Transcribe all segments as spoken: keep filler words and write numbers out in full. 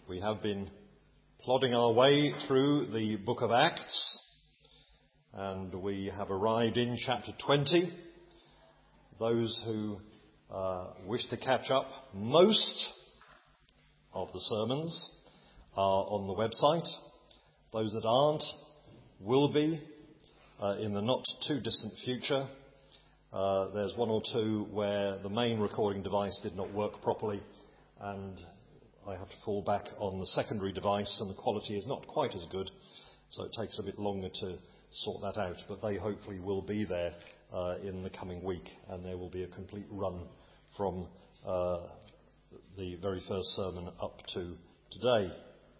We have been plodding our way through the book of Acts, and we have arrived in chapter twenty. Those who uh, wish to catch up, most of the sermons are on the website. Those that aren't will be uh, in the not too distant future. Uh, there's one or two where the main recording device did not work properly, and I have to fall back on the secondary device, and the quality is not quite as good, so it takes a bit longer to sort that out. But they hopefully will be there uh, in the coming week, and there will be a complete run from uh, the very first sermon up to today.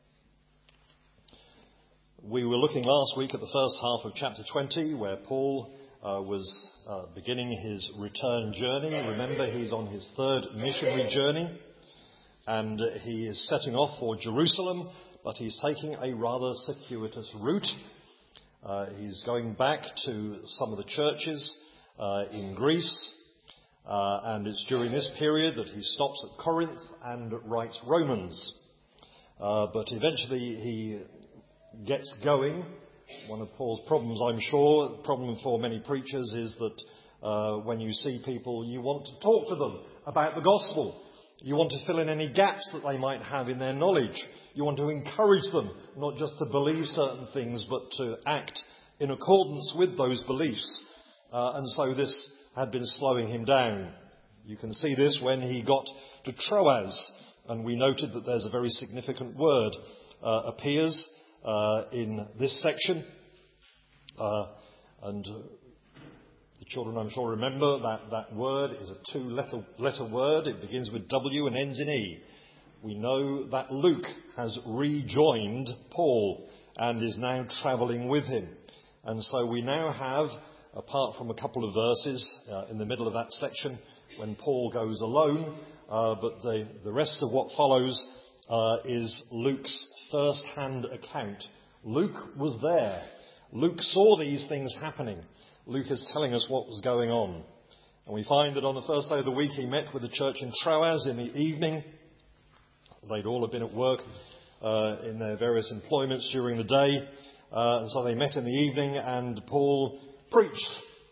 We were looking last week at the first half of chapter twenty, where Paul uh, was uh, beginning his return journey. Remember, he's on his third missionary journey. And he is setting off for Jerusalem, but he's taking a rather circuitous route. Uh, he's going back to some of the churches uh, in Greece, uh, and it's during this period that he stops at Corinth and writes Romans. Uh, but eventually he gets going. One of Paul's problems, I'm sure, the problem for many preachers is that uh, when you see people, you want to talk to them about the gospel. You want to fill in any gaps that they might have in their knowledge. You want to encourage them, not just to believe certain things, but to act in accordance with those beliefs. Uh, and so this had been slowing him down. You can see this when he got to Troas, and we noted that there's a very significant word uh, appears uh, in this section. Uh, and The children, I'm sure, remember that that word is a two-letter letter word. It begins with W and ends in E. We know that Luke has rejoined Paul and is now travelling with him. And so we now have, apart from a couple of verses uh, in the middle of that section, when Paul goes alone, uh, but the, the rest of what follows uh, is Luke's first-hand account. Luke was there. Luke saw these things happening. Luke is telling us what was going on. And we find that on the first day of the week he met with the church in Troas in the evening. They'd all have been at work uh, in their various employments during the day. Uh, and so they met in the evening and Paul preached.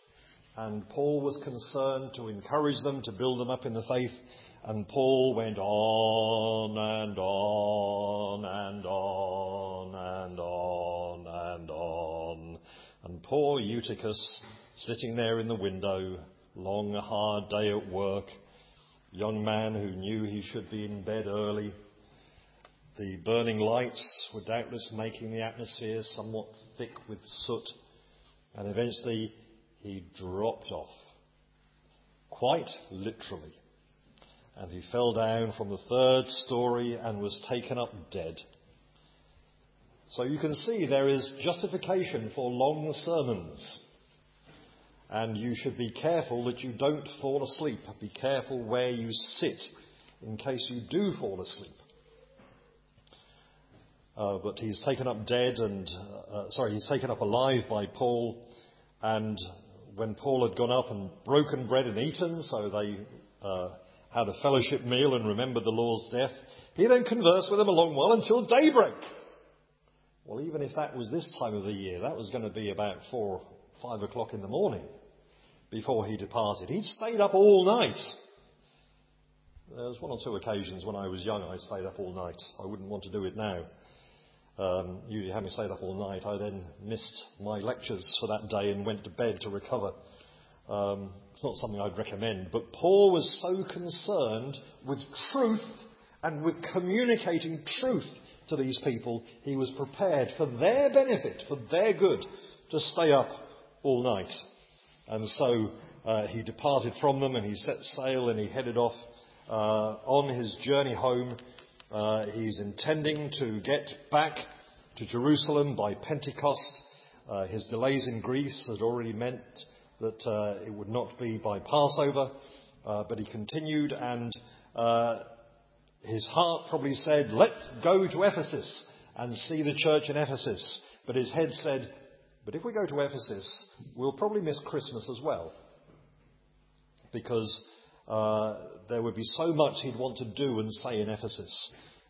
And Paul was concerned to encourage them, to build them up in the faith. And Paul went on and on and on and on and on. And poor Eutychus, sitting there in the window, long, hard day at work, young man who knew he should be in bed early. The burning lights were doubtless making the atmosphere somewhat thick with soot. And eventually he dropped off, quite literally. And he fell down from the third story and was taken up dead. So you can see there is justification for long sermons. And you should be careful that you don't fall asleep. Be careful where you sit in case you do fall asleep. Uh, but he's taken up dead and, uh, sorry, he's taken up alive by Paul. And when Paul had gone up and broken bread and eaten, so they uh, had a fellowship meal and remembered the Lord's death, he then conversed with them a long while until daybreak. Well, even if that was this time of the year, that was going to be about four, five o'clock in the morning before he departed. He'd stayed up all night. There was one or two occasions when I was young I stayed up all night. I wouldn't want to do it now. Um, usually having stayed up all night, I then missed my lectures for that day and went to bed to recover. Um, it's not something I'd recommend. But Paul was so concerned with truth and with communicating truth to these people, he was prepared for their benefit, for their good, to stay up all night. And so uh, he departed from them and he set sail and he headed off uh, on his journey home. Uh, he's intending to get back to Jerusalem by Pentecost. Uh, his delays in Greece had already meant that uh, it would not be by Passover, uh, but he continued and uh, his heart probably said, let's go to Ephesus and see the church in Ephesus. But his head said, but if we go to Ephesus, we'll probably miss Christmas as well. Because uh, there would be so much he'd want to do and say in Ephesus.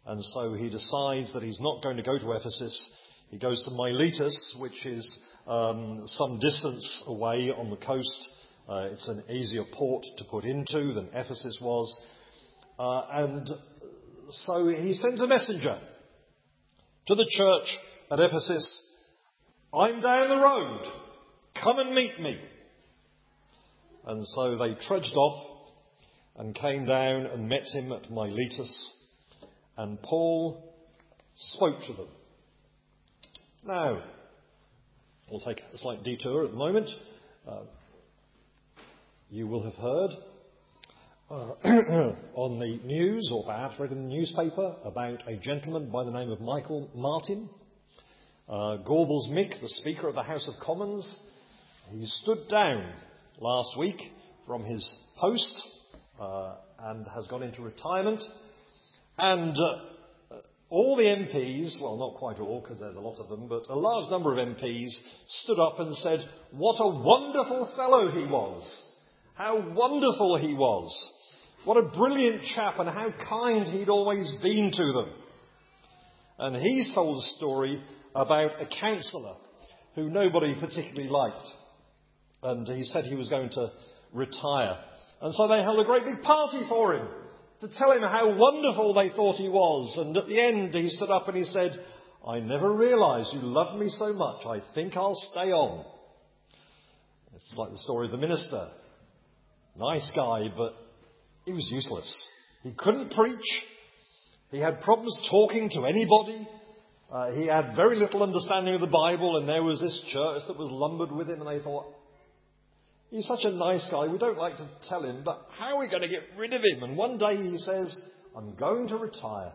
And so he decides that he's not going to go to Ephesus. He goes to Miletus, which is um, some distance away on the coast. Uh, it's an easier port to put into than Ephesus was. Uh, and so he sends a messenger to the church at Ephesus. I'm down the road. Come and meet me. And so they trudged off and came down and met him at Miletus. And Paul spoke to them. Now, we'll take a slight detour at the moment. Uh, you will have heard uh, on the news, or perhaps read in the newspaper, about a gentleman by the name of Michael Martin. Uh, Gorbals Mick, the Speaker of the House of Commons, he stood down last week from his post uh, and has gone into retirement. And uh, all the M Ps, well, not quite all, because there's a lot of them, but a large number of M Ps stood up and said, what a wonderful fellow he was. How wonderful he was. What a brilliant chap, and how kind he'd always been to them. And he's told a story about a councillor who nobody particularly liked. And he said he was going to retire. And so they held a great big party for him to tell him how wonderful they thought he was. And at the end he stood up and he said, I never realised you loved me so much. I think I'll stay on. It's like the story of the minister. Nice guy, but he was useless. He couldn't preach. He had problems talking to anybody. Uh, he had very little understanding of the Bible, and there was this church that was lumbered with him, and they thought, he's such a nice guy, we don't like to tell him, but how are we going to get rid of him? And one day he says, I'm going to retire.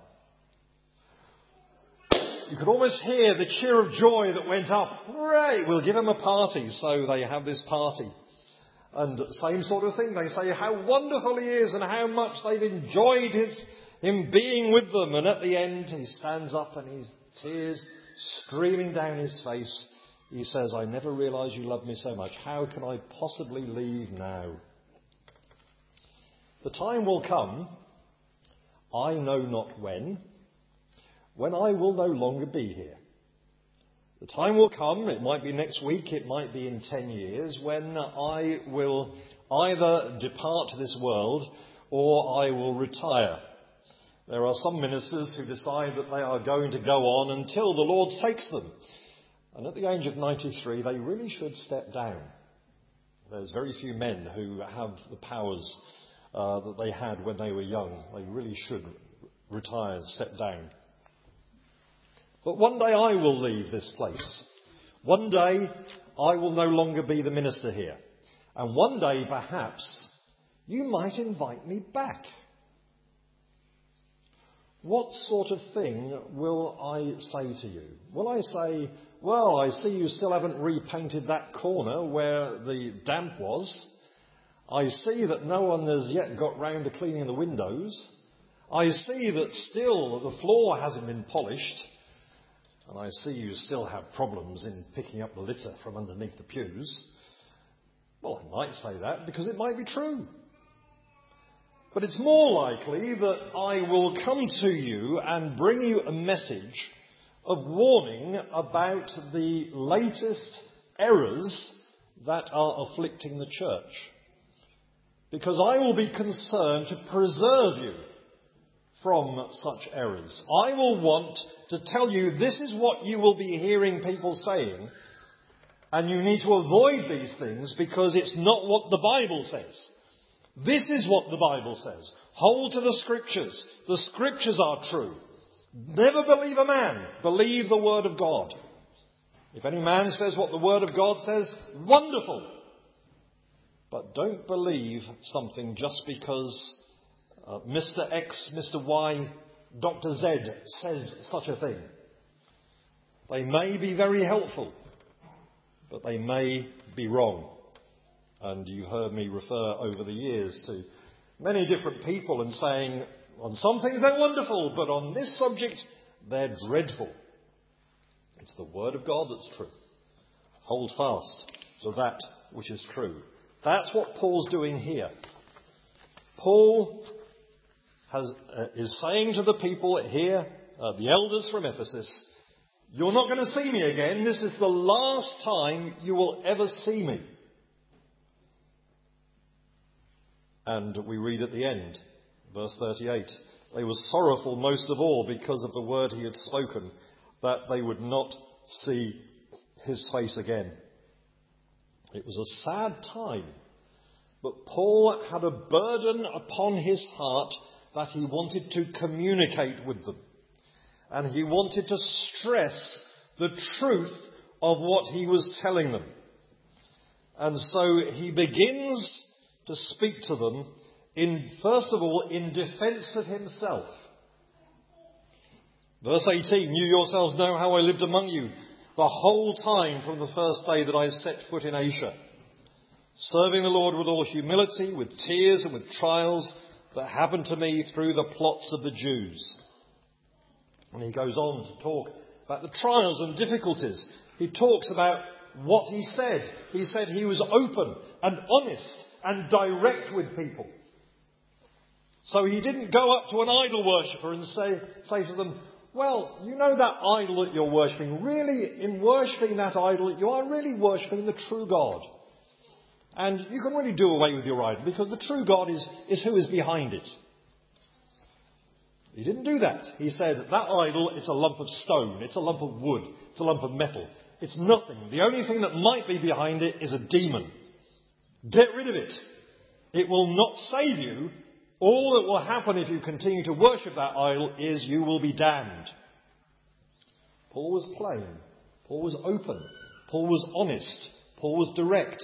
You could almost hear the cheer of joy that went up. Hooray, we'll give him a party. So they have this party. And same sort of thing, they say how wonderful he is and how much they've enjoyed his, him being with them. And at the end he stands up and his tears streaming down his face. He says, I never realised you loved me so much. How can I possibly leave now? The time will come, I know not when, when I will no longer be here. The time will come, it might be next week, it might be in ten years, when I will either depart this world or I will retire. There are some ministers who decide that they are going to go on until the Lord takes them. And at the age of ninety-three, they really should step down. There's very few men who have the powers uh, that they had when they were young. They really should retire and step down. But one day I will leave this place. One day I will no longer be the minister here. And one day, perhaps, you might invite me back. What sort of thing will I say to you? Will I say, well, I see you still haven't repainted that corner where the damp was. I see that no one has yet got round to cleaning the windows. I see that still the floor hasn't been polished. And I see you still have problems in picking up the litter from underneath the pews. Well, I might say that because it might be true. But it's more likely that I will come to you and bring you a message of warning about the latest errors that are afflicting the church. Because I will be concerned to preserve you from such errors. I will want to tell you this is what you will be hearing people saying, and you need to avoid these things because it's not what the Bible says. This is what the Bible says. Hold to the Scriptures. The Scriptures are true. Never believe a man. Believe the Word of God. If any man says what the Word of God says, wonderful. But don't believe something just because Uh, Mister X, Mister Y, Doctor Z says such a thing. They may be very helpful, but they may be wrong. And you heard me refer over the years to many different people and saying, on some things they're wonderful, but on this subject they're dreadful. It's the Word of God that's true. Hold fast to that which is true. That's what Paul's doing here. Paul has, uh, is saying to the people here, uh, the elders from Ephesus, you're not going to see me again. This is the last time you will ever see me. And we read at the end, verse thirty-eight, they were sorrowful most of all because of the word he had spoken, that they would not see his face again. It was a sad time, but Paul had a burden upon his heart that he wanted to communicate with them. And he wanted to stress the truth of what he was telling them. And so he begins to speak to them, in first of all, in defence of himself. Verse eighteen, you yourselves know how I lived among you the whole time from the first day that I set foot in Asia, serving the Lord with all humility, with tears and with trials that happened to me through the plots of the Jews. And he goes on to talk about the trials and difficulties. He talks about what he said. He said he was open and honest and direct with people. So he didn't go up to an idol worshipper and say, say to them, well, you know that idol that you're worshipping. Really, in worshipping that idol, you are really worshipping the true God. And you can really do away with your idol because the true God is, is who is behind it. He didn't do that. He said, that idol, it's a lump of stone, it's a lump of wood, it's a lump of metal. It's nothing. The only thing that might be behind it is a demon. Get rid of it. It will not save you. All that will happen if you continue to worship that idol is you will be damned. Paul was plain. Paul was open. Paul was honest. Paul was direct.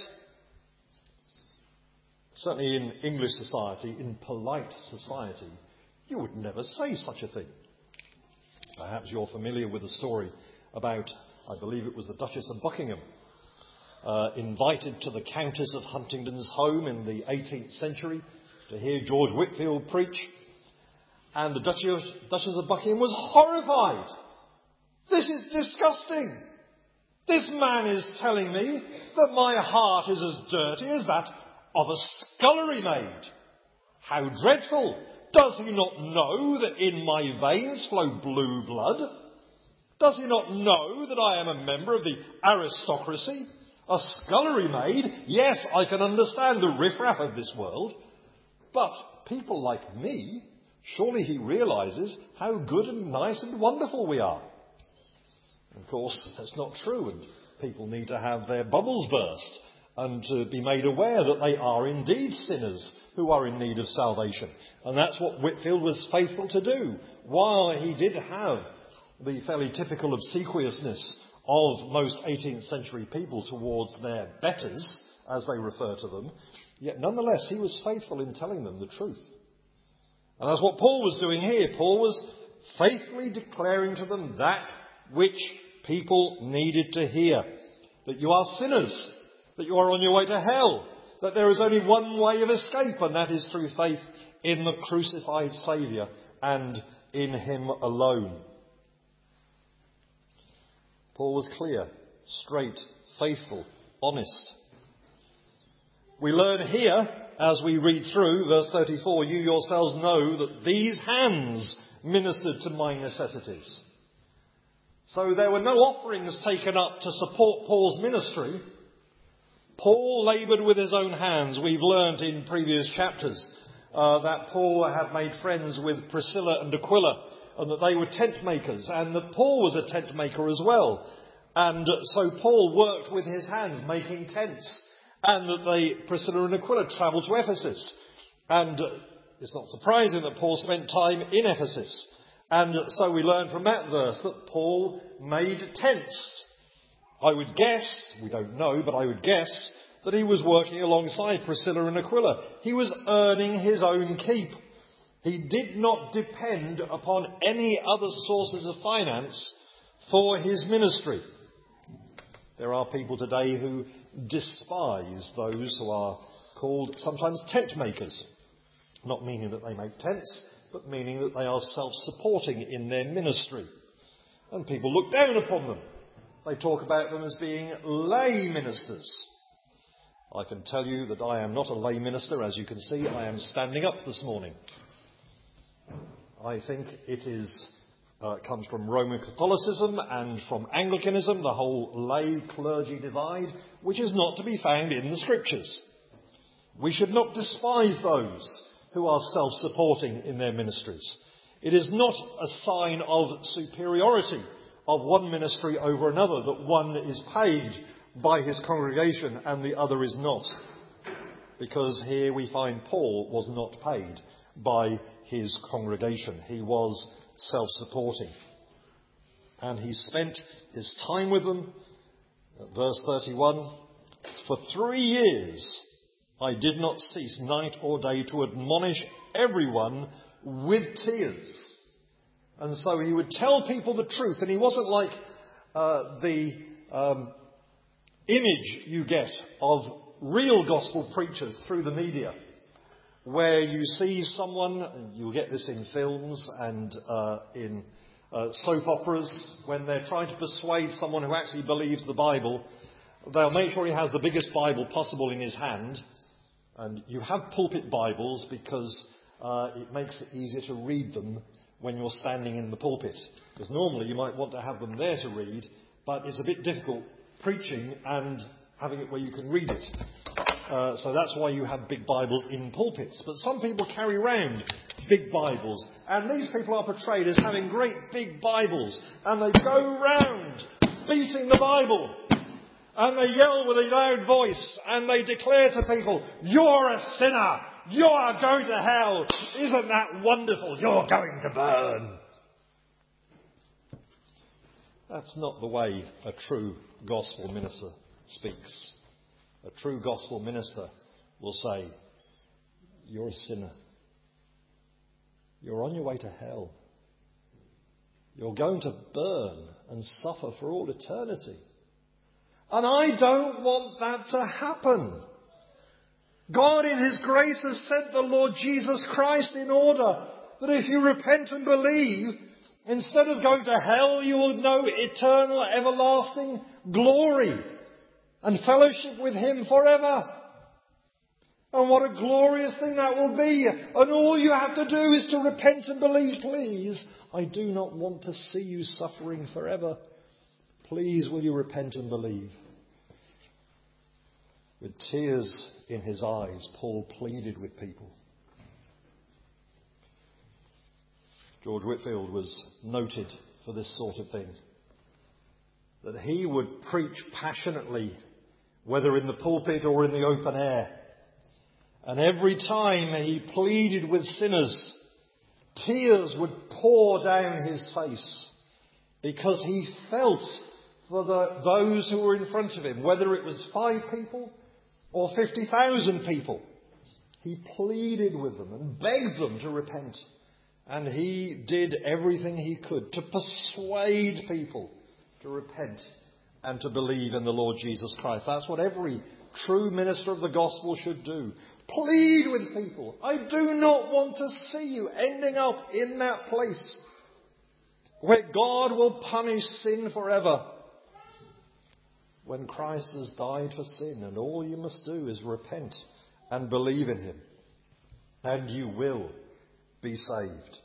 Certainly in English society, in polite society, you would never say such a thing. Perhaps you're familiar with the story about, I believe it was the Duchess of Buckingham, uh, invited to the Countess of Huntingdon's home in the eighteenth century to hear George Whitefield preach. And the Duchess, Duchess of Buckingham was horrified. This is disgusting. This man is telling me that my heart is as dirty as that of a scullery maid. How dreadful! Does he not know that in my veins flow blue blood? Does he not know that I am a member of the aristocracy? A scullery maid? Yes, I can understand the riffraff of this world. But people like me, surely he realises how good and nice and wonderful we are. Of course, that's not true, and people need to have their bubbles burst and to be made aware that they are indeed sinners who are in need of salvation. And that's what Whitefield was faithful to do. While he did have the fairly typical obsequiousness of most eighteenth century people towards their betters, as they refer to them, yet nonetheless he was faithful in telling them the truth. And that's what Paul was doing here. Paul was faithfully declaring to them that which people needed to hear. That you are sinners. That you are on your way to hell. That there is only one way of escape, and that is through faith in the crucified Saviour and in him alone. Paul was clear, straight, faithful, honest. We learn here, as we read through verse thirty-four, you yourselves know that these hands ministered to my necessities. So there were no offerings taken up to support Paul's ministry. Paul laboured with his own hands. We've learned in previous chapters uh, that Paul had made friends with Priscilla and Aquila, and that they were tent makers, and that Paul was a tent maker as well. And so Paul worked with his hands making tents, and that they, Priscilla and Aquila travelled to Ephesus. And it's not surprising that Paul spent time in Ephesus. And so we learn from that verse that Paul made tents. I would guess, we don't know, but I would guess that he was working alongside Priscilla and Aquila. He was earning his own keep. He did not depend upon any other sources of finance for his ministry. There are people today who despise those who are called sometimes tent makers. Not meaning that they make tents, but meaning that they are self-supporting in their ministry. And people look down upon them. They talk about them as being lay ministers. I can tell you that I am not a lay minister. As you can see, I am standing up this morning. I think it is uh, comes from Roman Catholicism and from Anglicanism, the whole lay-clergy divide, which is not to be found in the Scriptures. We should not despise those who are self-supporting in their ministries. It is not a sign of superiority of one ministry over another, that one is paid by his congregation and the other is not. Because here we find Paul was not paid by his congregation. He was self-supporting. And he spent his time with them. Verse thirty-one, for three years I did not cease night or day to admonish everyone with tears. And so he would tell people the truth, and he wasn't like uh, the um, image you get of real gospel preachers through the media, where you see someone, you'll get this in films and uh, in uh, soap operas, when they're trying to persuade someone who actually believes the Bible, they'll make sure he has the biggest Bible possible in his hand. And you have pulpit Bibles because uh, it makes it easier to read them when you're standing in the pulpit. Because normally you might want to have them there to read, but it's a bit difficult preaching and having it where you can read it. Uh, so that's why you have big Bibles in pulpits. But some people carry around big Bibles, and these people are portrayed as having great big Bibles, and they go round beating the Bible, and they yell with a loud voice, and they declare to people, "You're a sinner! You're going to hell! Isn't that wonderful? You're going to burn!" That's not the way a true gospel minister speaks. A true gospel minister will say, "You're a sinner. You're on your way to hell. You're going to burn and suffer for all eternity. And I don't want that to happen. God in His grace has sent the Lord Jesus Christ in order that if you repent and believe, instead of going to hell, you will know eternal, everlasting glory and fellowship with Him forever. And what a glorious thing that will be. And all you have to do is to repent and believe. Please, I do not want to see you suffering forever. Please, will you repent and believe? With tears in his eyes, Paul pleaded with people. George Whitefield was noted for this sort of thing. That he would preach passionately, whether in the pulpit or in the open air. And every time he pleaded with sinners, tears would pour down his face, because he felt for the, those who were in front of him, whether it was five people or fifty thousand people. He pleaded with them and begged them to repent. And he did everything he could to persuade people to repent and to believe in the Lord Jesus Christ. That's what every true minister of the gospel should do. Plead with people. I do not want to see you ending up in that place where God will punish sin forever, when Christ has died for sin, and all you must do is repent and believe in Him, and you will be saved.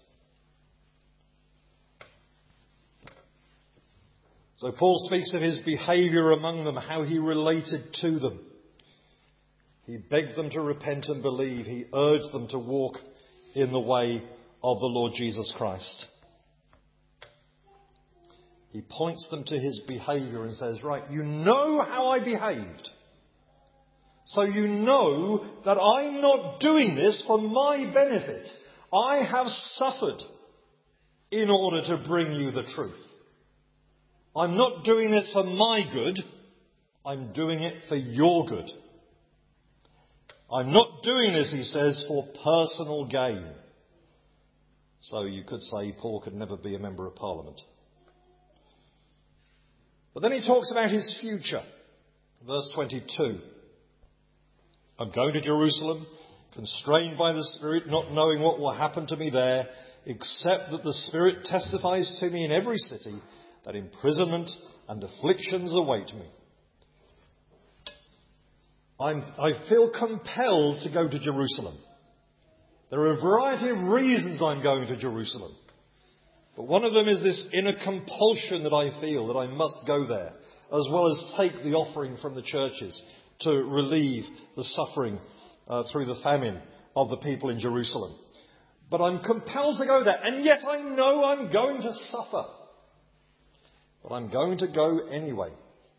So Paul speaks of his behaviour among them, how he related to them. He begged them to repent and believe. He urged them to walk in the way of the Lord Jesus Christ. He points them to his behaviour and says, right, you know how I behaved. So you know that I'm not doing this for my benefit. I have suffered in order to bring you the truth. I'm not doing this for my good. I'm doing it for your good. I'm not doing this, he says, for personal gain. So you could say Paul could never be a member of Parliament. But then he talks about his future. Verse twenty-two. I'm going to Jerusalem, constrained by the Spirit, not knowing what will happen to me there, except that the Spirit testifies to me in every city that imprisonment and afflictions await me. I'm, I feel compelled to go to Jerusalem. There are a variety of reasons I'm going to Jerusalem. But one of them is this inner compulsion that I feel that I must go there, as well as take the offering from the churches to relieve the suffering uh, through the famine of the people in Jerusalem. But I'm compelled to go there, and yet I know I'm going to suffer. But I'm going to go anyway.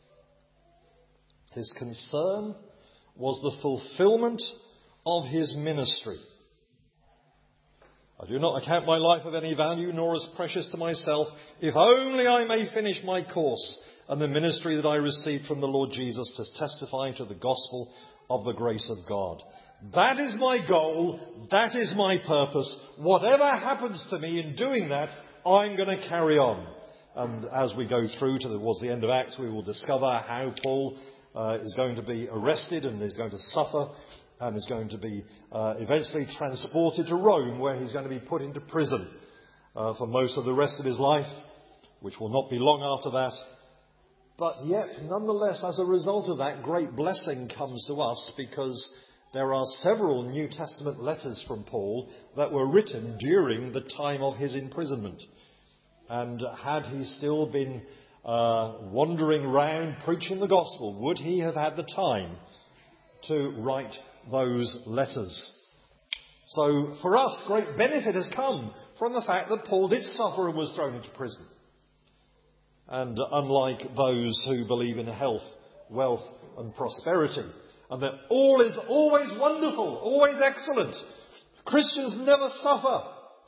His concern was the fulfillment of his ministry. I do not account my life of any value, nor as precious to myself, if only I may finish my course and the ministry that I received from the Lord Jesus to testify to the gospel of the grace of God. That is my goal. That is my purpose. Whatever happens to me in doing that, I'm going to carry on. And as we go through to towards the end of Acts, we will discover how Paul uh, is going to be arrested and is going to suffer and is going to be uh, eventually transported to Rome, where he's going to be put into prison uh, for most of the rest of his life, which will not be long after that. But yet, nonetheless, as a result of that, great blessing comes to us, because there are several New Testament letters from Paul that were written during the time of his imprisonment. And had he still been uh, wandering round preaching the gospel, would he have had the time to write those letters? So for us, great benefit has come from the fact that Paul did suffer and was thrown into prison. And unlike those who believe in health, wealth and prosperity, and that all is always wonderful, always excellent, Christians never suffer,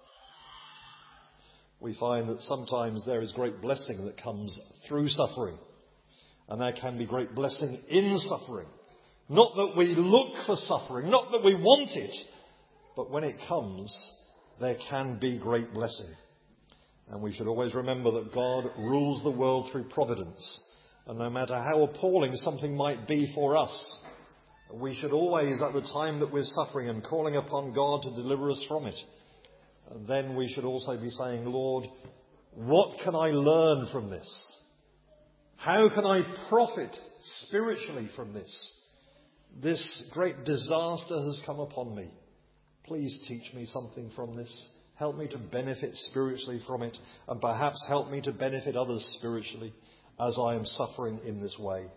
we find that sometimes there is great blessing that comes through suffering. And there can be great blessing in suffering. Not that we look for suffering, not that we want it, but when it comes, there can be great blessing. And we should always remember that God rules the world through providence. And no matter how appalling something might be for us, we should always, at the time that we're suffering and calling upon God to deliver us from it, then we should also be saying, Lord, what can I learn from this? How can I profit spiritually from this? This great disaster has come upon me. Please teach me something from this. Help me to benefit spiritually from it, and perhaps help me to benefit others spiritually as I am suffering in this way.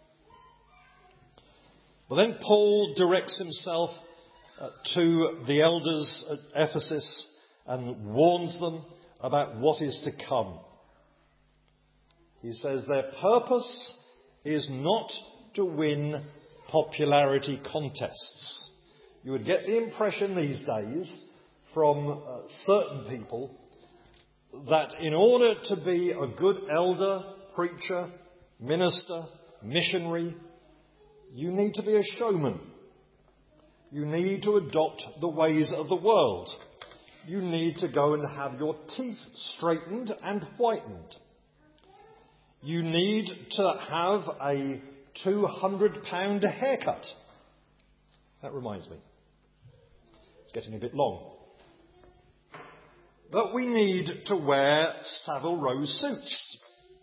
But then Paul directs himself uh, to the elders at Ephesus and warns them about what is to come. He says their purpose is not to win popularity contests. You would get the impression these days from uh, certain people that in order to be a good elder, preacher, minister, missionary, you need to be a showman. You need to adopt the ways of the world. You need to go and have your teeth straightened and whitened. You need to have a two hundred pound haircut. That reminds me. It's getting a bit long. But we need to wear Savile Row suits.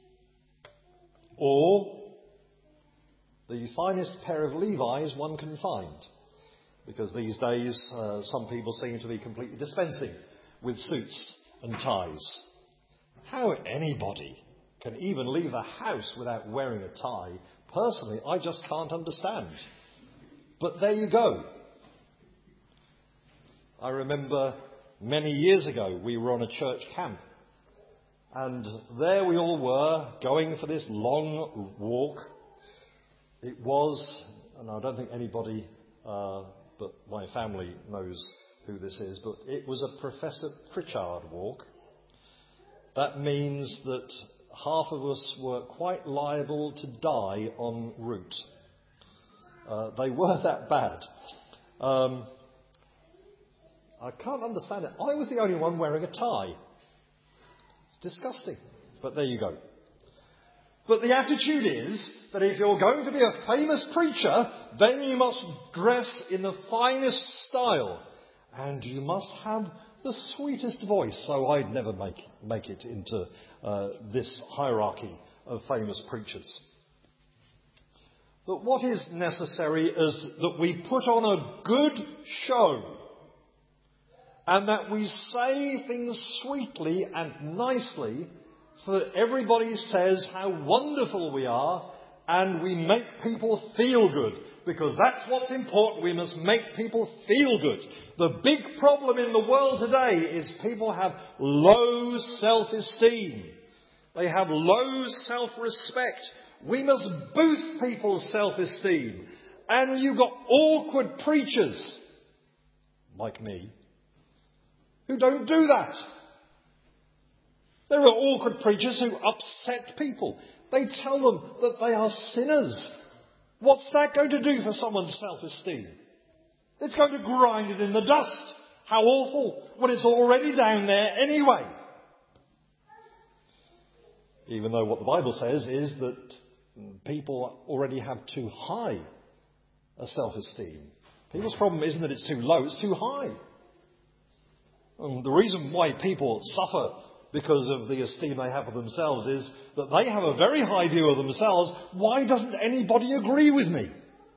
Or the finest pair of Levi's one can find. Because these days, uh, some people seem to be completely dispensing with suits and ties. How anybody can even leave the house without wearing a tie, personally, I just can't understand. But there you go. I remember many years ago, we were on a church camp. And there we all were, going for this long walk. It was, and I don't think anybody uh, but my family knows who this is, but it was a Professor Pritchard walk. That means that half of us were quite liable to die en route. Uh, they were that bad. Um, I can't understand it. I was the only one wearing a tie. It's disgusting. But there you go. But the attitude is that if you're going to be a famous preacher, then you must dress in the finest style. And you must have the sweetest voice. So I'd never make, make it into uh, this hierarchy of famous preachers. But what is necessary is that we put on a good show. and that we say things sweetly and nicely so that everybody says how wonderful we are, and we make people feel good. Because that's what's important. We must make people feel good. The big problem in the world today is people have low self-esteem. They have low self-respect. We must boost people's self-esteem. And you've got awkward preachers, like me, who don't do that. There are awkward preachers who upset people. They tell them that they are sinners. What's that going to do for someone's self-esteem? It's going to grind it in the dust. How awful, when it's already down there anyway. Even though what the Bible says is that people already have too high a self-esteem. People's problem isn't that it's too low, it's too high. And the reason why people suffer because of the esteem they have of themselves is that they have a very high view of themselves. Why doesn't anybody agree with me?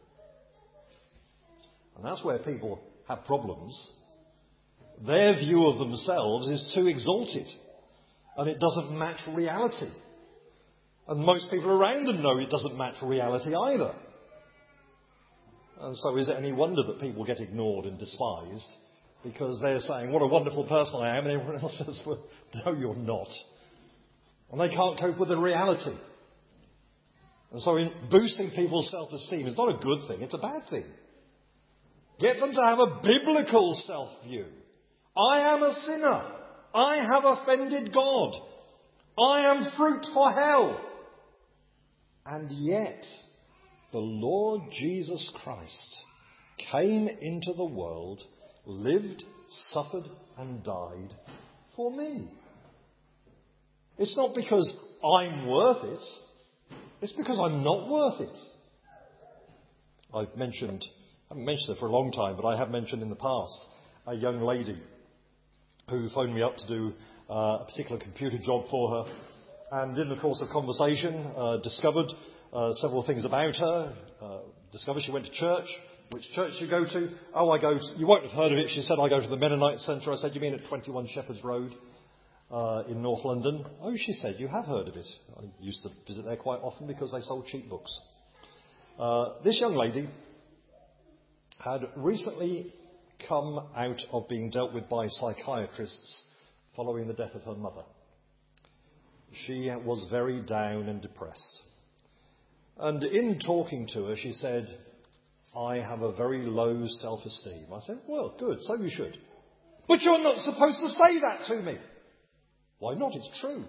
And that's where people have problems. Their view of themselves is too exalted, and it doesn't match reality. And most people around them know it doesn't match reality either. And so is it any wonder that people get ignored and despised? Because they're saying, what a wonderful person I am, and everyone else says, well, no, you're not. And they can't cope with the reality. And so in boosting people's self-esteem is not a good thing, it's a bad thing. Get them to have a biblical self-view. I am a sinner. I have offended God. I am fruit for hell. And yet, the Lord Jesus Christ came into the world, lived, suffered and died for me. It's not because I'm worth it. It's because I'm not worth it. I've mentioned, I haven't mentioned it for a long time, but I have mentioned in the past a young lady who phoned me up to do uh, a particular computer job for her, and in the course of conversation uh, discovered uh, several things about her. Uh, discovered she went to church. Which church do you go to? Oh, I go to, you won't have heard of it. She said, I go to the Mennonite Centre. I said, you mean at twenty-one Shepherd's Road uh, in North London? Oh, she said, you have heard of it. I used to visit there quite often because they sold cheap books. Uh, this young lady had recently come out of being dealt with by psychiatrists following the death of her mother. She was very down and depressed. And in talking to her, she said, I have a very low self-esteem. I said, well, good, so you should. But you're not supposed to say that to me. Why not? It's true.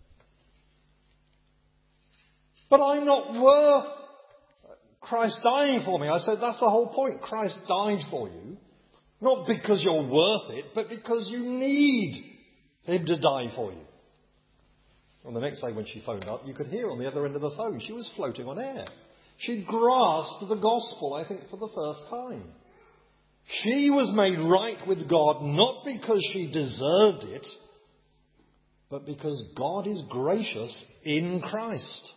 But I'm not worth Christ dying for me. I said, that's the whole point. Christ died for you. Not because you're worth it, but because you need him to die for you. And the next day when she phoned up, you could hear on the other end of the phone, she was floating on air. She'd grasped the gospel, I think, for the first time. She was made right with God not because she deserved it, but because God is gracious in Christ.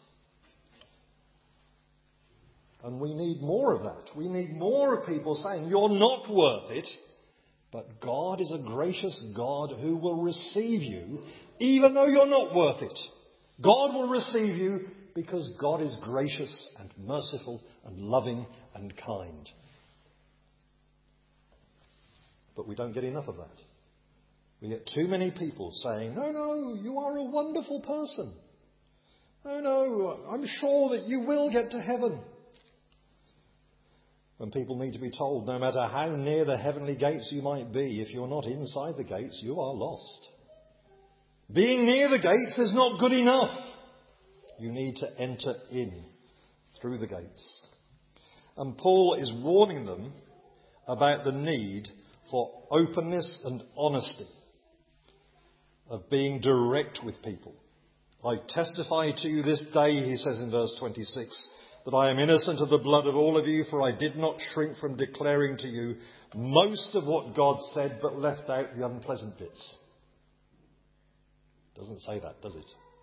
And we need more of that. We need more of people saying, you're not worth it, but God is a gracious God who will receive you even though you're not worth it. God will receive you because God is gracious and merciful and loving and kind. But we don't get enough of that. We get too many people saying, no, no, you are a wonderful person. No, no, I'm sure that you will get to heaven. When people need to be told, no matter how near the heavenly gates you might be, if you're not inside the gates, you are lost. Being near the gates is not good enough. You need to enter in through the gates. And Paul is warning them about the need for openness and honesty, of being direct with people. I testify to you this day, he says in verse twenty-six, that I am innocent of the blood of all of you, for I did not shrink from declaring to you most of what God said, but left out the unpleasant bits. Doesn't say that, does it?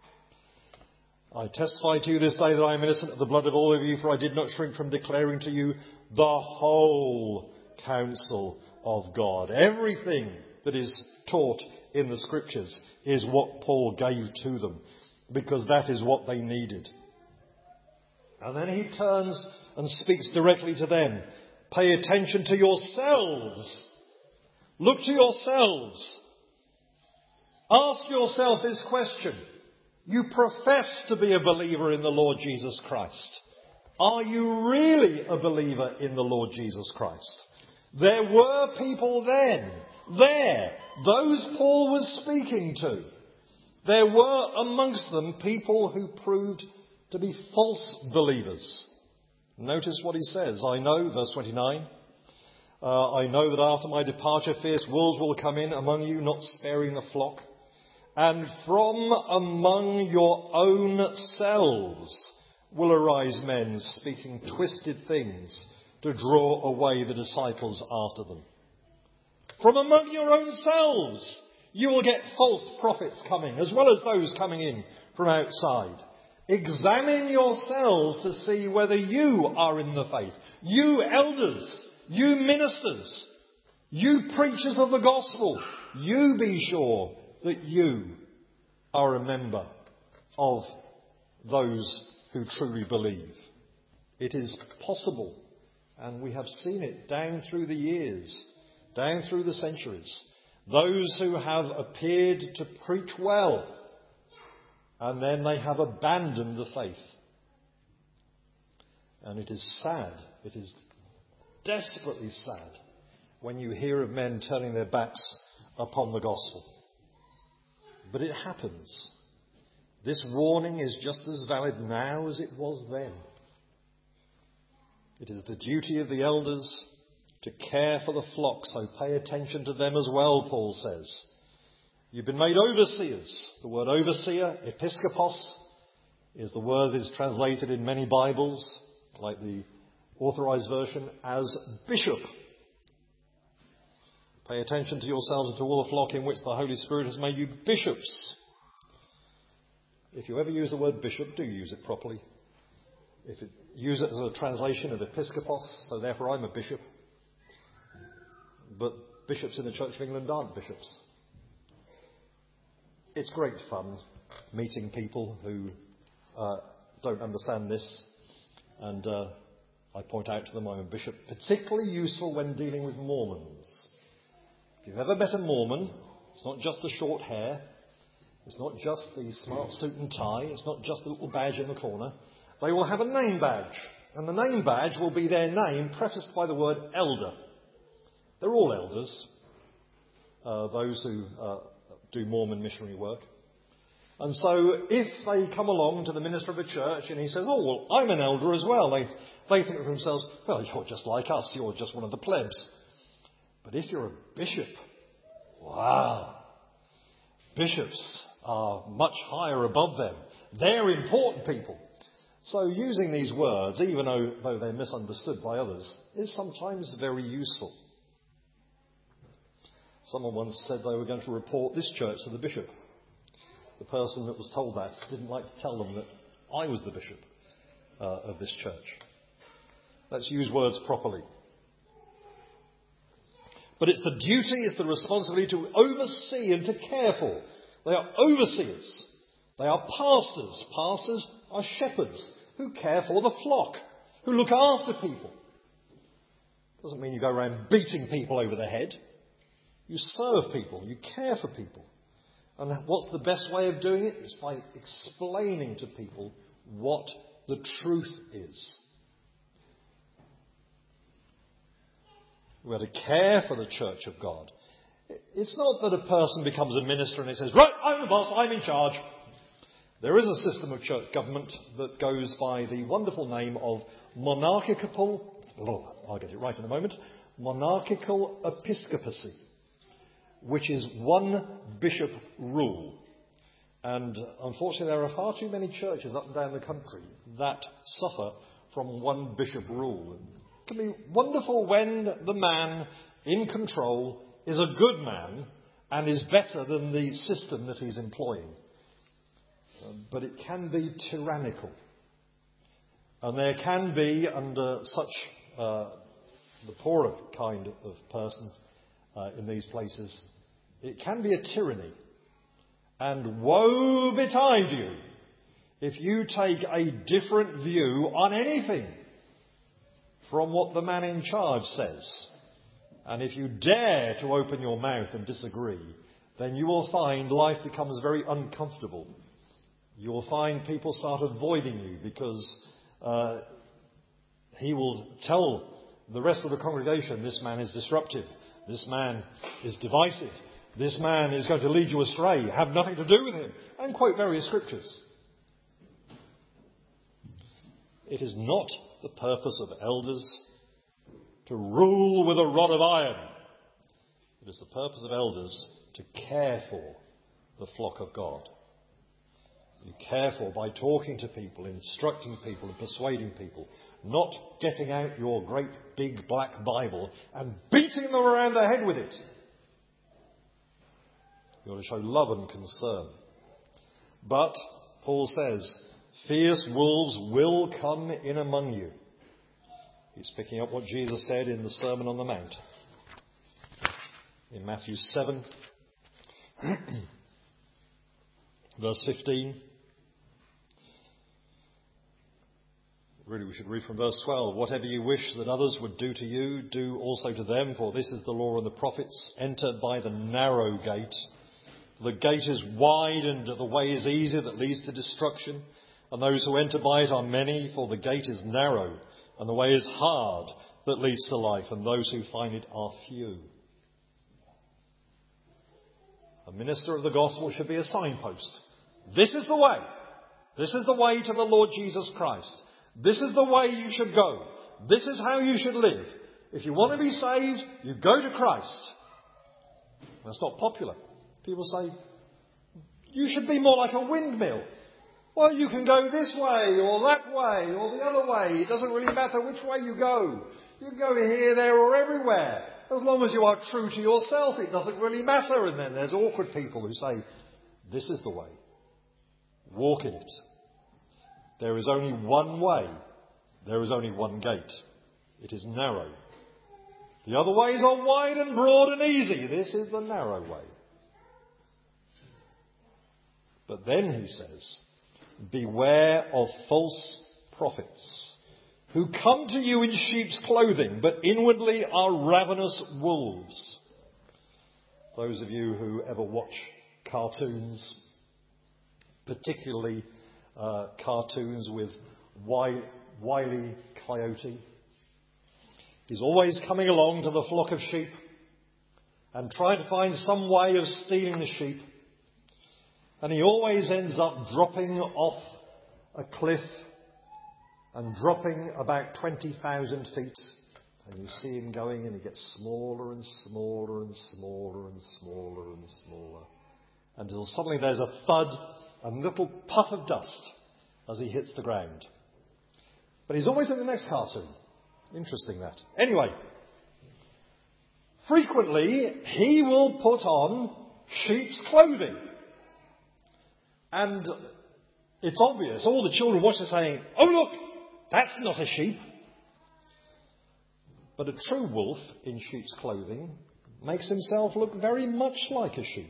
I testify to you this day that I am innocent of the blood of all of you, for I did not shrink from declaring to you the whole counsel of God. Everything that is taught in the Scriptures is what Paul gave to them, because that is what they needed. And then he turns and speaks directly to them. Pay attention to yourselves. Look to yourselves. Ask yourself this question. You profess to be a believer in the Lord Jesus Christ. Are you really a believer in the Lord Jesus Christ? There were people then, there, those Paul was speaking to. There were amongst them people who proved to be false believers. Notice what he says. I know, verse twenty-nine, uh, I know that after my departure fierce wolves will come in among you, not sparing the flock. And from among your own selves will arise men speaking twisted things to draw away the disciples after them. From among your own selves you will get false prophets coming, as well as those coming in from outside. Examine yourselves to see whether you are in the faith. You elders, you ministers, you preachers of the gospel, you be sure that you are a member of those who truly believe. It is possible, and we have seen it down through the years, down through the centuries. Those who have appeared to preach well, and then they have abandoned the faith. And it is sad, it is desperately sad, when you hear of men turning their backs upon the gospel. But it happens. This warning is just as valid now as it was then. It is the duty of the elders to care for the flock, so pay attention to them as well, Paul says. You've been made overseers. The word overseer, episkopos, is the word that is translated in many Bibles, like the Authorized Version, as bishop. Pay attention to yourselves and to all the flock in which the Holy Spirit has made you bishops. If you ever use the word bishop, do use it properly. If it, use it as a translation of episkopos, so therefore I'm a bishop. But bishops in the Church of England aren't bishops. It's great fun meeting people who uh, don't understand this, and uh, I point out to them I'm a bishop. Particularly useful when dealing with Mormons. If you've ever met a Mormon, it's not just the short hair, it's not just the smart suit and tie, it's not just the little badge in the corner. They will have a name badge, and the name badge will be their name prefaced by the word elder. They're all elders, uh, those who uh, do Mormon missionary work. And so if they come along to the minister of a church and he says, oh, well, I'm an elder as well, they, they think to themselves, well, you're just like us, you're just one of the plebs. But if you're a bishop, wow, bishops are much higher above them. They're important people. So using these words, even though, though they're misunderstood by others, is sometimes very useful. Someone once said they were going to report this church to the bishop. The person that was told that didn't like to tell them that I was the bishop uh, of this church. Let's use words properly. But it's the duty, it's the responsibility to oversee and to care for. They are overseers. They are pastors. Pastors are shepherds who care for the flock, who look after people. Doesn't mean you go around beating people over the head. You serve people, you care for people. And what's the best way of doing it? It's by explaining to people what the truth is. We are to care for the church of God. It's not that a person becomes a minister and he says, right, I'm the boss, I'm in charge. There is a system of church government that goes by the wonderful name of monarchical, oh, I'll get it right in a moment, monarchical episcopacy, which is one bishop rule. And unfortunately there are far too many churches up and down the country that suffer from one bishop rule. It can be wonderful when the man in control is a good man and is better than the system that he's employing. Um, but it can be tyrannical. And there can be, under such uh, the poorer kind of person uh, in these places, It can be a tyranny. And woe betide you if you take a different view on anything from what the man in charge says. And if you dare to open your mouth and disagree, then you will find life becomes very uncomfortable. You will find people start avoiding you because uh, he will tell the rest of the congregation, this man is disruptive, this man is divisive, this man is going to lead you astray, have nothing to do with him, and quote various scriptures. It is not the purpose of elders to rule with a rod of iron. It is the purpose of elders to care for the flock of God. You care for by talking to people, instructing people and persuading people, not getting out your great big black Bible and beating them around the head with it. You ought to show love and concern. But, Paul says, fierce wolves will come in among you. He's picking up what Jesus said in the Sermon on the Mount. In Matthew seven, verse fifteen. Really, we should read from verse twelve. Whatever you wish that others would do to you, do also to them, for this is the law and the prophets. Enter by the narrow gate. The gate is wide and the way is easy that leads to destruction. And those who enter by it are many, for the gate is narrow and the way is hard that leads to life, and those who find it are few. A minister of the gospel should be a signpost. This is the way. This is the way to the Lord Jesus Christ. This is the way you should go. This is how you should live. If you want to be saved, you go to Christ. That's not popular. People say, you should be more like a windmill. Well, you can go this way or that way or the other way. It doesn't really matter which way you go. You can go here, there or everywhere. As long as you are true to yourself, it doesn't really matter. And then there's awkward people who say, this is the way. Walk in it. There is only one way. There is only one gate. It is narrow. The other ways are wide and broad and easy. This is the narrow way. But then he says, beware of false prophets who come to you in sheep's clothing, but inwardly are ravenous wolves. Those of you who ever watch cartoons, particularly uh, cartoons with Wile e. Coyote, he's always coming along to the flock of sheep and trying to find some way of stealing the sheep. And he always ends up dropping off a cliff and dropping about twenty thousand feet. And you see him going and he gets smaller and smaller and smaller and smaller and smaller. Until suddenly there's a thud, a little puff of dust as he hits the ground. But he's always in the next cartoon. Interesting that. Anyway, frequently he will put on sheep's clothing. And it's obvious. All the children watch it saying, oh look, that's not a sheep. But a true wolf in sheep's clothing makes himself look very much like a sheep.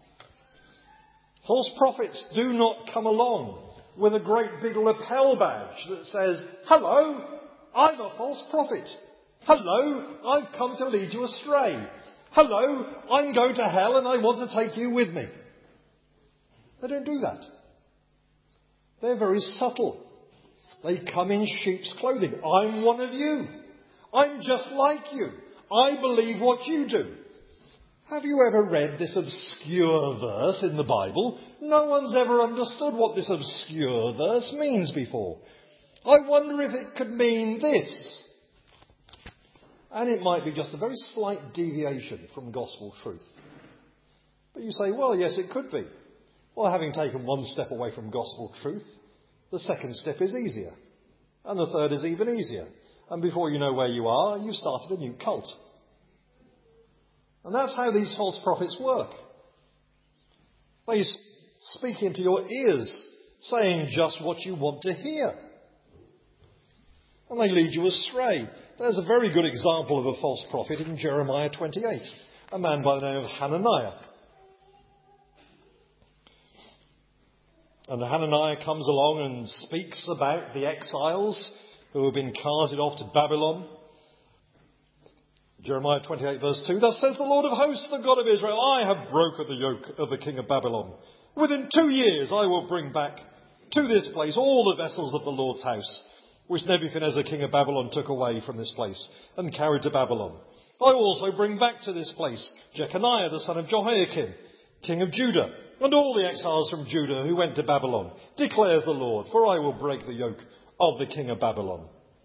False prophets do not come along with a great big lapel badge that says, hello, I'm a false prophet. Hello, I've come to lead you astray. Hello, I'm going to hell and I want to take you with me. They don't do that. They're very subtle. They come in sheep's clothing. I'm one of you. I'm just like you. I believe what you do. Have you ever read this obscure verse in the Bible? No one's ever understood what this obscure verse means before. I wonder if it could mean this. And it might be just a very slight deviation from gospel truth. But you say, well, yes, it could be. Well, having taken one step away from gospel truth, the second step is easier. And the third is even easier. And before you know where you are, you've started a new cult. And that's how these false prophets work. They speak into your ears, saying just what you want to hear. And they lead you astray. There's a very good example of a false prophet in Jeremiah twenty-eight. A man by the name of Hananiah. And Hananiah comes along and speaks about the exiles who have been carted off to Babylon. Jeremiah twenty-eight verse two, thus says the Lord of hosts, the God of Israel, I have broken the yoke of the king of Babylon. Within two years I will bring back to this place all the vessels of the Lord's house, which Nebuchadnezzar king of Babylon took away from this place and carried to Babylon. I will also bring back to this place Jeconiah the son of Jehoiakim, king of Judah, and all the exiles from Judah who went to Babylon, declares the Lord, for I will break the yoke of the king of Babylon.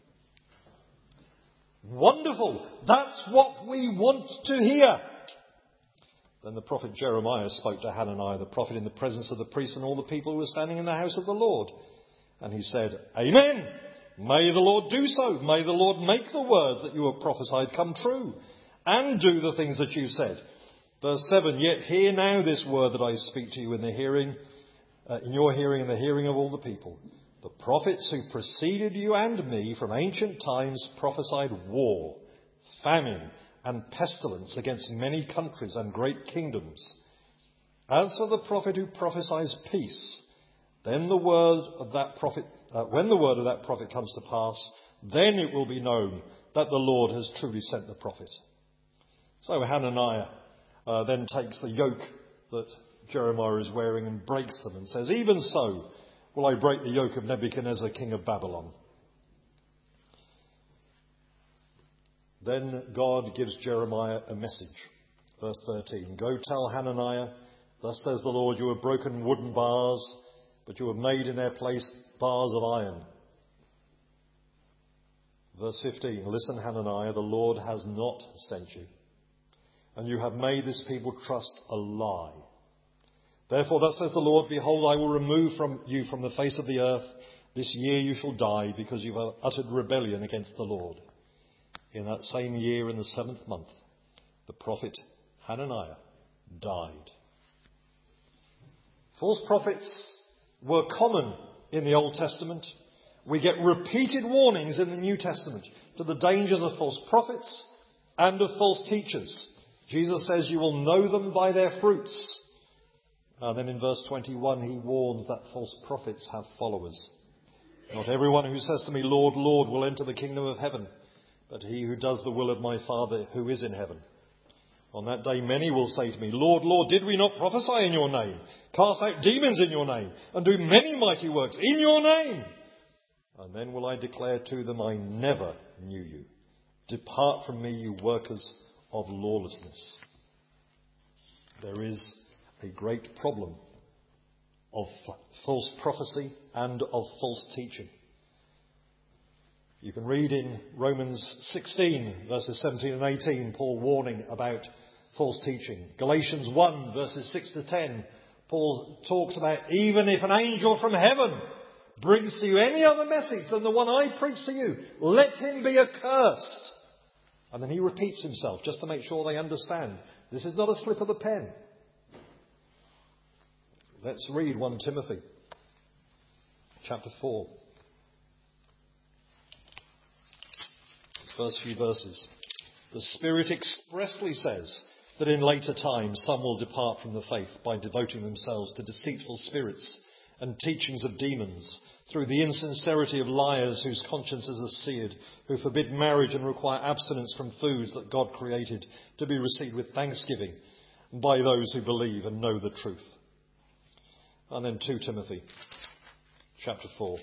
Wonderful! That's what we want to hear. Then the prophet Jeremiah spoke to Hananiah the prophet in the presence of the priests and all the people who were standing in the house of the Lord. And he said, Amen! May the Lord do so. May the Lord make the words that you have prophesied come true, and do the things that you said. Verse seven, yet hear now this word that I speak to you in the hearing, uh, in your hearing and the hearing of all the people. The prophets who preceded you and me from ancient times prophesied war, famine, and pestilence against many countries and great kingdoms. As for the prophet who prophesies peace, then the word of that prophet, uh, when the word of that prophet comes to pass, then it will be known that the Lord has truly sent the prophet. So Hananiah uh, then takes the yoke that Jeremiah is wearing and breaks them and says, even so will I break the yoke of Nebuchadnezzar, king of Babylon. Then God gives Jeremiah a message. Verse thirteen, go tell Hananiah, thus says the Lord, you have broken wooden bars, but you have made in their place bars of iron. Verse fifteen, listen Hananiah, the Lord has not sent you, and you have made this people trust a lie. Therefore, thus says the Lord, behold, I will remove from you from the face of the earth. This year you shall die, because you have uttered rebellion against the Lord. In that same year, in the seventh month, the prophet Hananiah died. False prophets were common in the Old Testament. We get repeated warnings in the New Testament to the dangers of false prophets and of false teachers. Jesus says you will know them by their fruits. And then in verse twenty-one, he warns that false prophets have followers. Not everyone who says to me, Lord, Lord, will enter the kingdom of heaven, but he who does the will of my Father who is in heaven. On that day many will say to me, Lord, Lord, did we not prophesy in your name, cast out demons in your name, and do many mighty works in your name? And then will I declare to them, I never knew you. Depart from me, you workers of lawlessness. There is a great problem of false prophecy and of false teaching. You can read in Romans sixteen, verses seventeen and eighteen, Paul warning about false teaching. Galatians one, verses six to ten, Paul talks about even if an angel from heaven brings to you any other message than the one I preach to you, let him be accursed. And then he repeats himself just to make sure they understand. This is not a slip of the pen. Let's read First Timothy chapter four. First few verses. The Spirit expressly says that in later times some will depart from the faith by devoting themselves to deceitful spirits and teachings of demons, through the insincerity of liars whose consciences are seared, who forbid marriage and require abstinence from foods that God created to be received with thanksgiving by those who believe and know the truth. And then Second Timothy chapter four.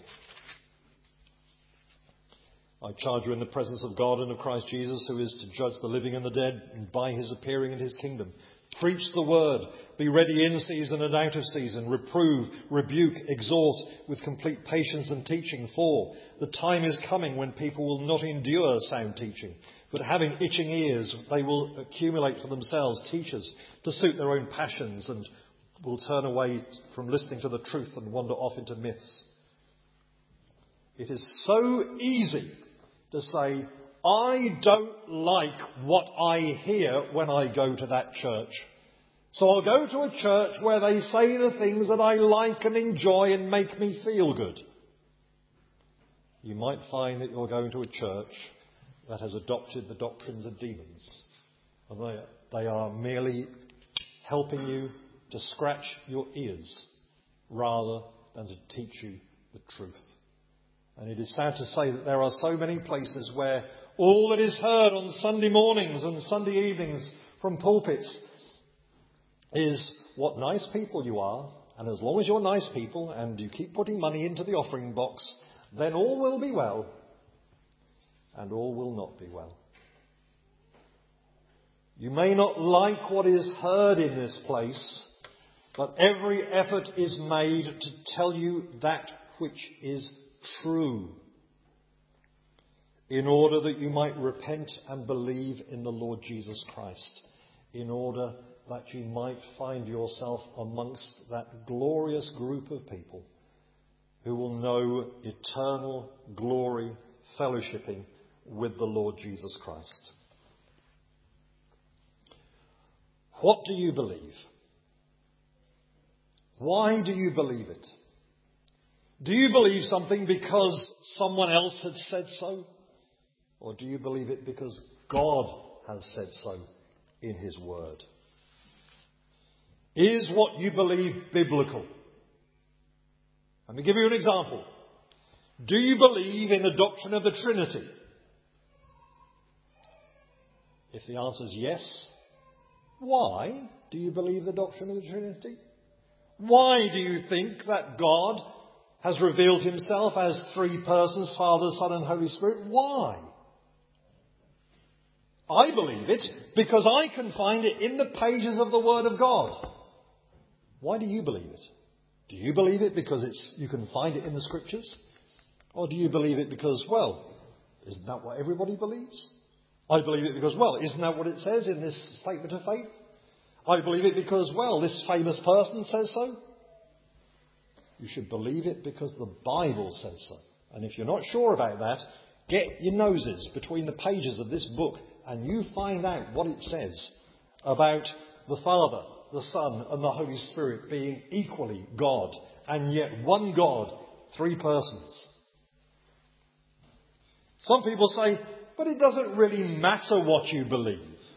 I charge you in the presence of God and of Christ Jesus, who is to judge the living and the dead, and by his appearing in his kingdom. Preach the word. Be ready in season and out of season. Reprove, rebuke, exhort with complete patience and teaching. For the time is coming when people will not endure sound teaching, but having itching ears, they will accumulate for themselves teachers to suit their own passions, and will turn away from listening to the truth and wander off into myths. It is so easy to say, I don't like what I hear when I go to that church. So I'll go to a church where they say the things that I like and enjoy and make me feel good. You might find that you're going to a church that has adopted the doctrines of demons. And they, they are merely helping you to scratch your ears rather than to teach you the truth. And it is sad to say that there are so many places where all that is heard on Sunday mornings and Sunday evenings from pulpits is what nice people you are, and as long as you're nice people and you keep putting money into the offering box, then all will be well, and all will not be well. You may not like what is heard in this place, but every effort is made to tell you that which is true, in order that you might repent and believe in the Lord Jesus Christ, in order that you might find yourself amongst that glorious group of people who will know eternal glory fellowshipping with the Lord Jesus Christ. What do you believe? Why do you believe it? Do you believe something because someone else had said so? Or do you believe it because God has said so in his word? Is what you believe biblical? Let me give you an example. Do you believe in the doctrine of the Trinity? If the answer is yes, why do you believe the doctrine of the Trinity? Why do you think that God has revealed himself as three persons, Father, Son and Holy Spirit? Why? I believe it because I can find it in the pages of the Word of God. Why do you believe it? Do you believe it because it's you can find it in the Scriptures? Or do you believe it because, well, isn't that what everybody believes? I believe it because, well, isn't that what it says in this statement of faith? I believe it because, well, this famous person says so. You should believe it because the Bible says so. And if you're not sure about that, get your noses between the pages of this book and you find out what it says about the Father, the Son and the Holy Spirit being equally God, and yet one God, three persons. Some people say, but it doesn't really matter what you believe.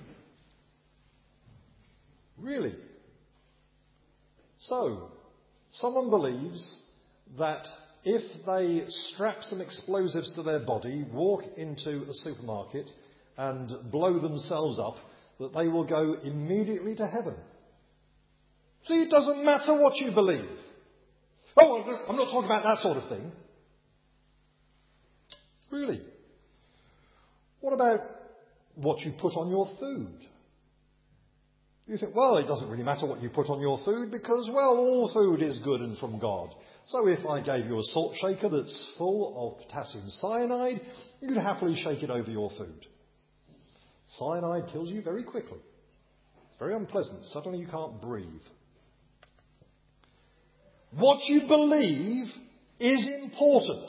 Really? So, someone believes that if they strap some explosives to their body, walk into a supermarket and blow themselves up, that they will go immediately to heaven. See, it doesn't matter what you believe. Oh, I'm not talking about that sort of thing. Really? What about what you put on your food? You think, well, it doesn't really matter what you put on your food because, well, all food is good and from God. So if I gave you a salt shaker that's full of potassium cyanide, you'd happily shake it over your food. Cyanide kills you very quickly. It's very unpleasant. Suddenly you can't breathe. What you believe is important.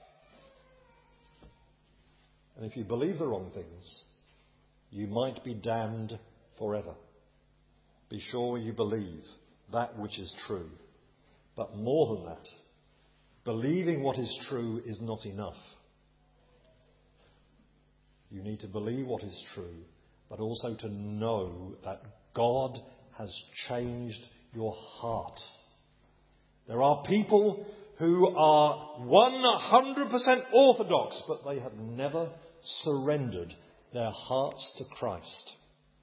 And if you believe the wrong things, you might be damned forever. Be sure you believe that which is true. But more than that, believing what is true is not enough. You need to believe what is true, but also to know that God has changed your heart. There are people who are one hundred percent orthodox, but they have never surrendered their hearts to Christ.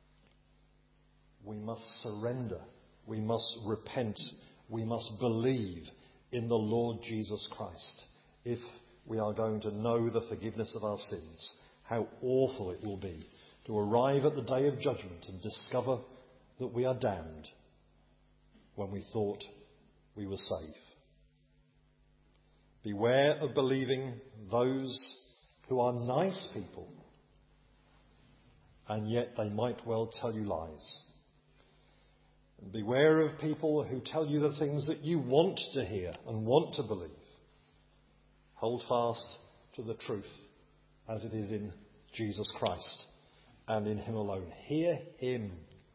We must surrender. We must repent. We must believe in the Lord Jesus Christ if we are going to know the forgiveness of our sins. How awful it will be to arrive at the day of judgment and discover that we are damned when we thought we were safe. Beware of believing those who are nice people, and yet they might well tell you lies. And beware of people who tell you the things that you want to hear and want to believe. Hold fast to the truth as it is in Jesus Christ and in him alone. Hear him.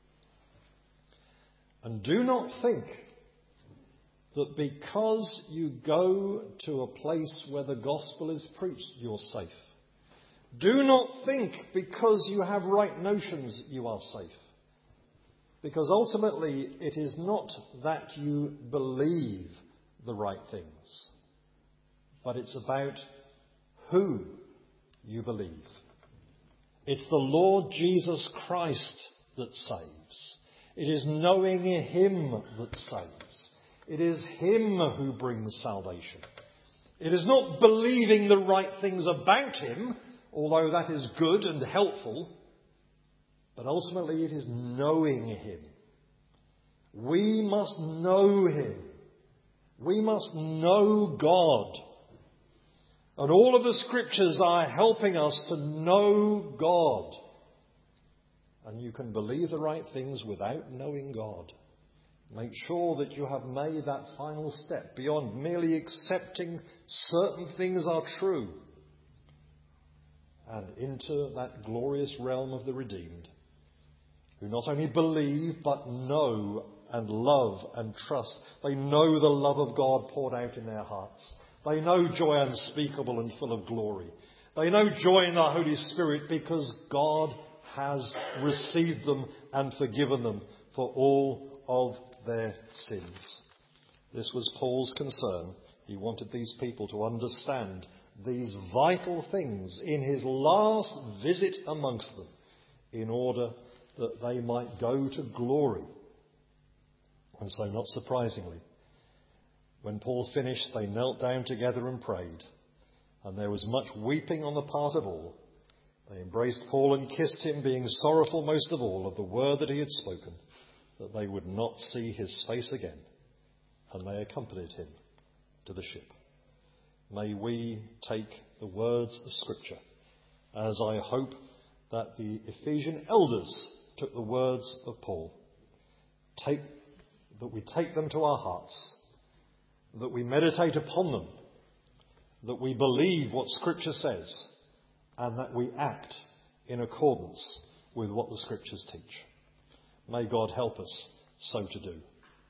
And do not think that because you go to a place where the gospel is preached, you're safe. Do not think because you have right notions you are safe. Because ultimately it is not that you believe the right things, but it's about who you believe. It's the Lord Jesus Christ that saves. It is knowing him that saves. It is him who brings salvation. It is not believing the right things about him, although that is good and helpful, but ultimately it is knowing him. We must know him. We must know God. And all of the scriptures are helping us to know God. And you can believe the right things without knowing God. Make sure that you have made that final step beyond merely accepting certain things are true and into that glorious realm of the redeemed, who not only believe but know and love and trust. They know the love of God poured out in their hearts. They know joy unspeakable and full of glory. They know joy in the Holy Spirit because God has received them and forgiven them for all of their sins. This was Paul's concern. He wanted these people to understand these vital things in his last visit amongst them in order that they might go to glory. And so, not surprisingly, when Paul finished, they knelt down together and prayed, and there was much weeping on the part of all. They embraced Paul and kissed him, being sorrowful most of all of the word that he had spoken, that they would not see his face again. And they accompanied him to the ship. May we take the words of Scripture, as I hope that the Ephesian elders took the words of Paul. Take, that we take them to our hearts, that we meditate upon them, that we believe what Scripture says, and that we act in accordance with what the Scriptures teach. May God help us so to do.